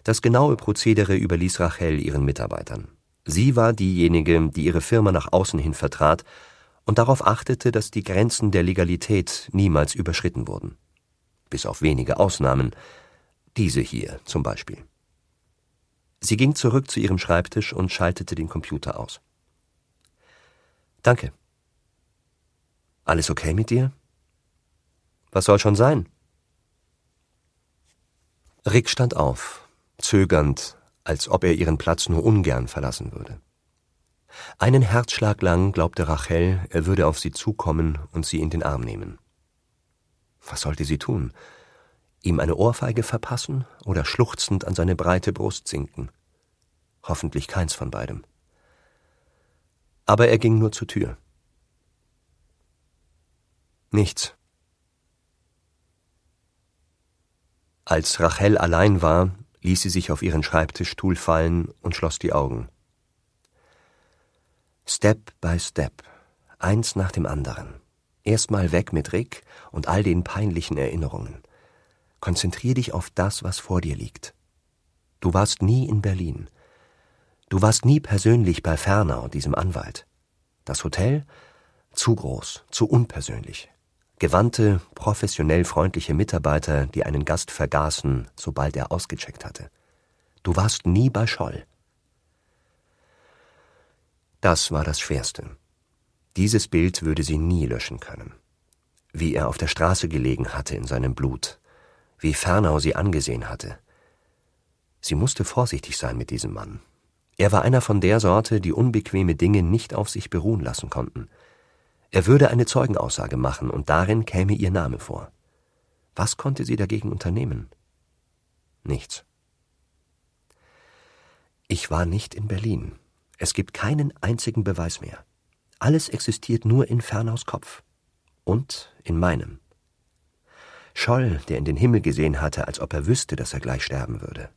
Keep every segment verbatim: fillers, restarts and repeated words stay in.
Das genaue Prozedere überließ Rachel ihren Mitarbeitern. Sie war diejenige, die ihre Firma nach außen hin vertrat und darauf achtete, dass die Grenzen der Legalität niemals überschritten wurden. Bis auf wenige Ausnahmen, diese hier zum Beispiel. Sie ging zurück zu ihrem Schreibtisch und schaltete den Computer aus. »Danke. Alles okay mit dir? Was soll schon sein?« Rick stand auf, zögernd, als ob er ihren Platz nur ungern verlassen würde. Einen Herzschlag lang glaubte Rachel, er würde auf sie zukommen und sie in den Arm nehmen. Was sollte sie tun? Ihm eine Ohrfeige verpassen oder schluchzend an seine breite Brust sinken? Hoffentlich keins von beidem. Aber er ging nur zur Tür. Nichts. Als Rachel allein war, ließ sie sich auf ihren Schreibtischstuhl fallen und schloss die Augen. Step by Step, eins nach dem anderen. Erstmal weg mit Rick und all den peinlichen Erinnerungen. Konzentrier dich auf das, was vor dir liegt. Du warst nie in Berlin. Du warst nie persönlich bei Fernau, diesem Anwalt. Das Hotel? Zu groß, zu unpersönlich. Gewandte, professionell freundliche Mitarbeiter, die einen Gast vergaßen, sobald er ausgecheckt hatte. Du warst nie bei Scholl. Das war das Schwerste. Dieses Bild würde sie nie löschen können. Wie er auf der Straße gelegen hatte in seinem Blut, wie Fernau sie angesehen hatte. Sie musste vorsichtig sein mit diesem Mann. Er war einer von der Sorte, die unbequeme Dinge nicht auf sich beruhen lassen konnten. Er würde eine Zeugenaussage machen und darin käme ihr Name vor. Was konnte sie dagegen unternehmen? Nichts. Ich war nicht in Berlin. Es gibt keinen einzigen Beweis mehr. Alles existiert nur in Fernaus Kopf. Und in meinem. Scholl, der in den Himmel gesehen hatte, als ob er wüsste, dass er gleich sterben würde.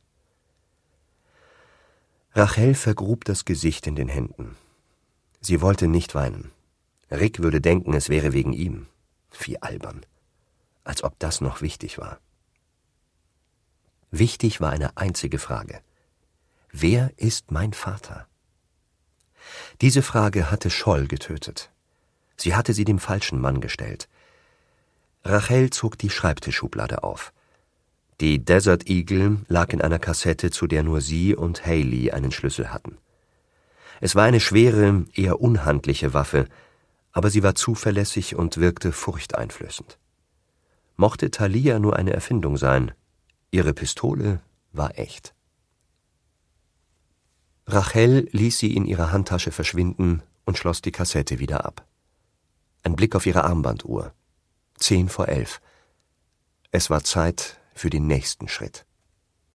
Rachel vergrub das Gesicht in den Händen. Sie wollte nicht weinen. Rick würde denken, es wäre wegen ihm. Wie albern. Als ob das noch wichtig war. Wichtig war eine einzige Frage. Wer ist mein Vater? Diese Frage hatte Scholl getötet. Sie hatte sie dem falschen Mann gestellt. Rachel zog die Schreibtischschublade auf. Die Desert Eagle lag in einer Kassette, zu der nur sie und Haley einen Schlüssel hatten. Es war eine schwere, eher unhandliche Waffe, aber sie war zuverlässig und wirkte furchteinflößend. Mochte Thalia nur eine Erfindung sein, ihre Pistole war echt. Rachel ließ sie in ihrer Handtasche verschwinden und schloss die Kassette wieder ab. Ein Blick auf ihre Armbanduhr. Zehn vor elf. Es war Zeit für den nächsten Schritt.